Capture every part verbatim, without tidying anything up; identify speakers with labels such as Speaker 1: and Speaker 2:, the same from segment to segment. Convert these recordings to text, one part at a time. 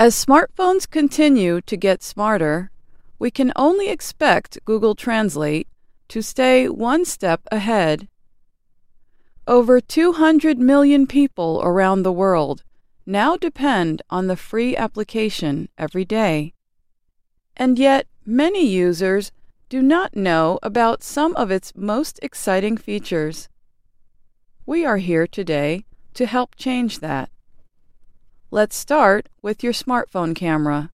Speaker 1: As smartphones continue to get smarter, we can only expect Google Translate to stay one step ahead. Over two hundred million people around the world now depend on the free application every day. And yet, many users do not know about some of its most exciting features. We are here today to help change that. Let's start with your smartphone camera.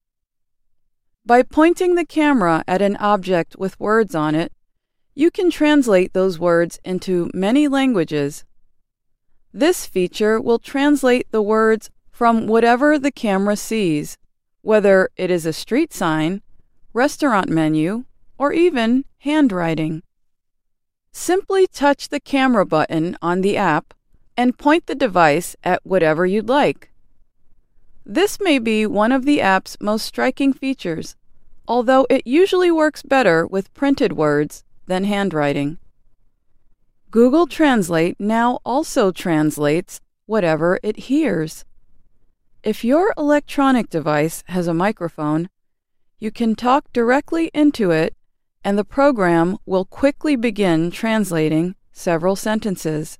Speaker 1: By pointing the camera at an object with words on it, you can translate those words into many languages. This feature will translate the words from whatever the camera sees, whether it is a street sign, restaurant menu, or even handwriting. Simply touch the camera button on the app and point the device at whatever you'd like. This may be one of the app's most striking features, although it usually works better with printed words than handwriting. Google Translate now also translates whatever it hears. If your electronic device has a microphone, you can talk directly into it, and the program will quickly begin translating several sentences.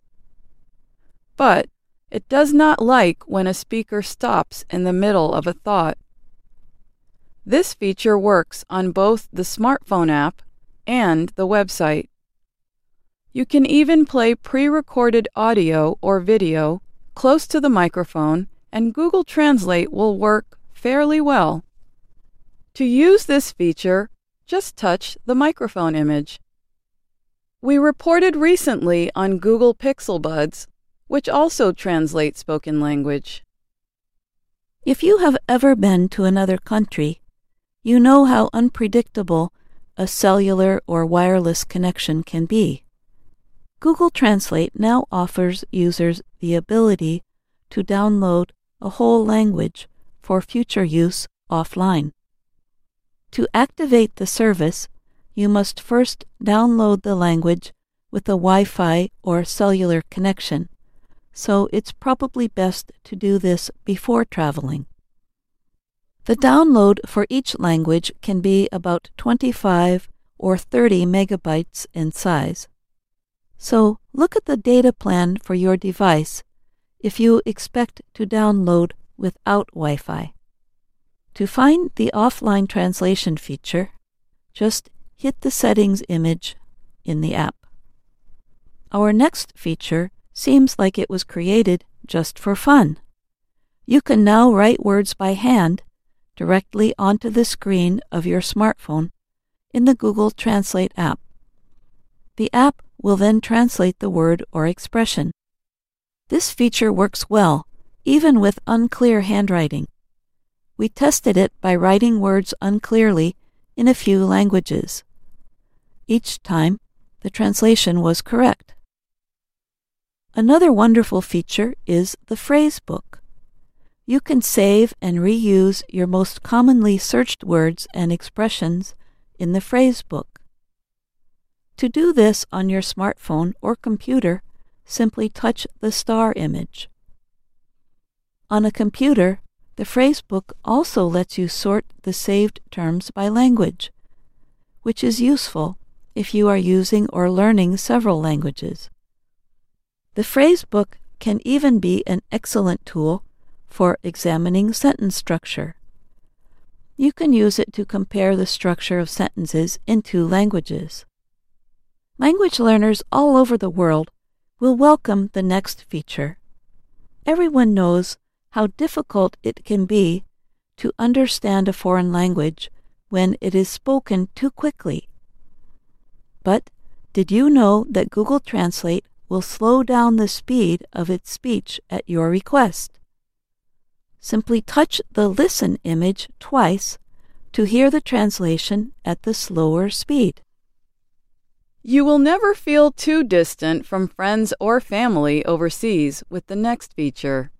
Speaker 1: But it does not like when a speaker stops in the middle of a thought. This feature works on both the smartphone app and the website. You can even play pre-recorded audio or video close to the microphone, and Google Translate will work fairly well. To use this feature, just touch the microphone image. We reported recently on Google Pixel Buds, which also translate spoken language.
Speaker 2: If you have ever been to another country, you know how unpredictable a cellular or wireless connection can be. Google Translate now offers users the ability to download a whole language for future use offline. To activate the service, you must first download the language with a Wi-Fi or cellular connection, so it's probably best to do this before traveling. The download for each language can be about twenty-five or thirty megabytes in size. So look at the data plan for your device if you expect to download without Wi-Fi. To find the offline translation feature, just hit the settings image in the app. Our next feature seems like it was created just for fun. You can now write words by hand directly onto the screen of your smartphone in the Google Translate app. The app will then translate the word or expression. This feature works well, even with unclear handwriting. We tested it by writing words unclearly in a few languages. Each time, the translation was correct. Another wonderful feature is the phrase book. You can save and reuse your most commonly searched words and expressions in the phrase book. To do this on your smartphone or computer, simply touch the star image. On a computer, the phrase book also lets you sort the saved terms by language, which is useful if you are using or learning several languages. The phrase book can even be an excellent tool for examining sentence structure. You can use it to compare the structure of sentences in two languages. Language learners all over the world will welcome the next feature. Everyone knows how difficult it can be to understand a foreign language when it is spoken too quickly. But did you know that Google Translate will slow down the speed of its speech at your request? Simply touch the listen image twice to hear the translation at the slower speed.
Speaker 1: You will never feel too distant from friends or family overseas with the next feature.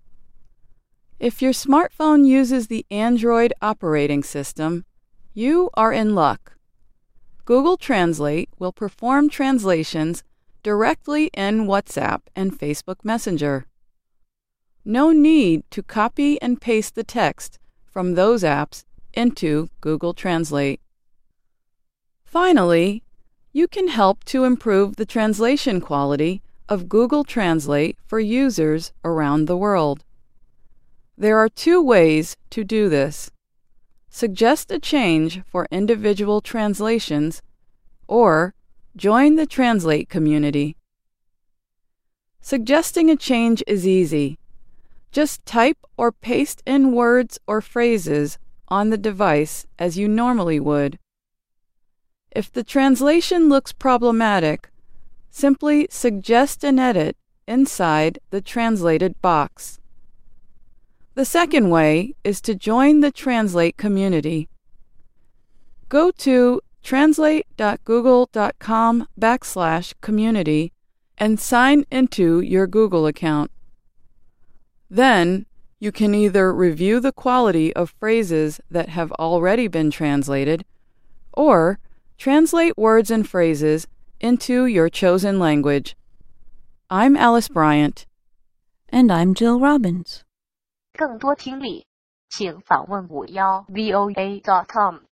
Speaker 1: If your smartphone uses the Android operating system, you are in luck. Google Translate will perform translations directly in WhatsApp and Facebook Messenger. No need to copy and paste the text from those apps into Google Translate. Finally, you can help to improve the translation quality of Google Translate for users around the world. There are two ways to do this. Suggest a change for individual translations or join the Translate community. Suggesting a change is easy. Just type or paste in words or phrases on the device as you normally would. If the translation looks problematic, simply suggest an edit inside the translated box. The second way is to join the Translate community. Go to translate.google.com backslash community and sign into your Google account. Then, you can either review the quality of phrases that have already been translated, or translate words and phrases into your chosen language. I'm Alice Bryant.
Speaker 2: And I'm Jill Robbins.
Speaker 3: 更多听力，请访问五幺 V O A dot com。